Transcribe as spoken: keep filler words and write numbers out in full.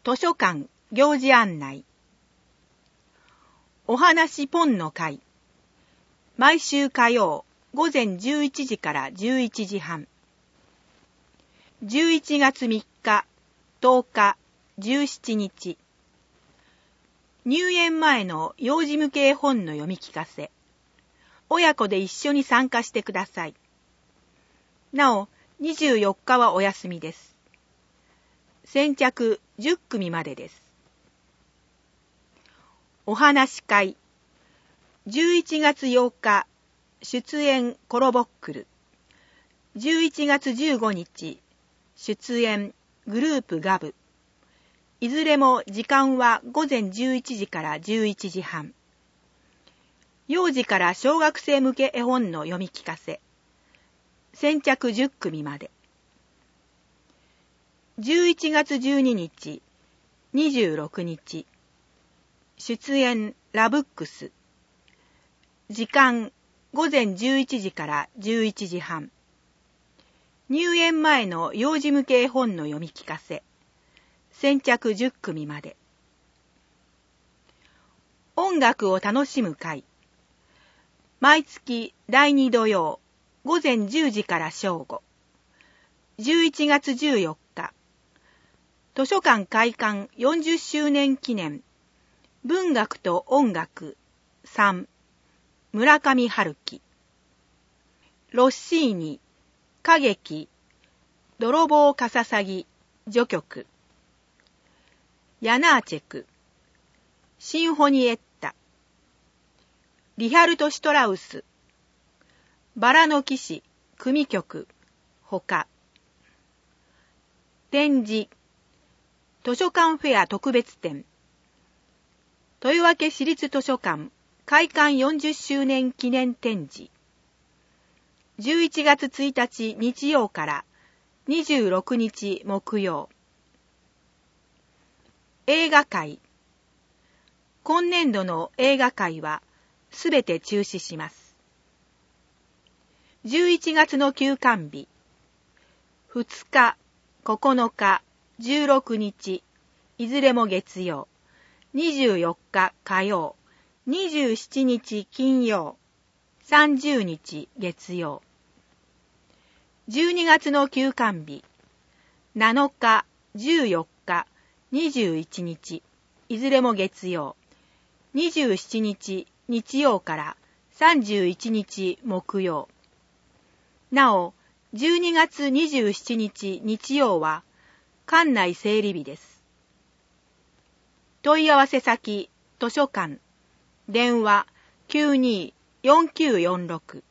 図書館行事案内。お話ポンの会。毎週火曜午前じゅういちじからじゅういちじはん。じゅういちがつみっか、とおか、じゅうしちにち。入園前の幼児向け絵本の読み聞かせ。親子で一緒に参加してください。なお、にじゅうよっかはお休みです。先着じゅっくみまでです。お話し会。じゅういちがつようか、出演コロボックル。じゅういちがつじゅうごにち、出演グループガブ。いずれも時間はごぜんじゅういちじからじゅういちじはん。幼児から小学生向け絵本の読み聞かせ。先着じゅっくみまで。じゅういちがつじゅうににち、にじゅうろくにち。出演ラブックス。時間ごぜんじゅういちじからじゅういちじはん。入園前の幼児向け絵本の読み聞かせ。先着じゅっくみまで。音楽を楽しむ会。毎月だいに土曜午前じゅうじから正午。じゅういちがつじゅうよっか。図書館開館よんじゅっしゅうねん記念。文学と音楽さん。村上春樹。ロッシーニ、歌劇、泥棒かささぎ、序曲。ヤナーチェク、シンフォニエッタ。リハルト・シュトラウス、バラの騎士、組曲、ほか。展示、図書館フェア特別展。豊明市立図書館開館よんじゅっしゅうねん記念展示。じゅういちがつついたち日曜からにじゅうろくにち木曜。映画会。今年度の映画会はすべて中止します。じゅういちがつの休館日。ふつか、ここのか、じゅうろくにち、いずれも月曜。にじゅうよっか火曜。にじゅうしちにち金曜。さんじゅうにち月曜。じゅうにがつの休館日。なのか、じゅうよっか、にじゅういちにち、いずれも月曜。にじゅうしちにち日曜からさんじゅういちにち木曜。なお、じゅうにがつにじゅうしちにち日曜は館内整理日です。問い合わせ先、図書館、電話 きゅうにーよんきゅうよんろく。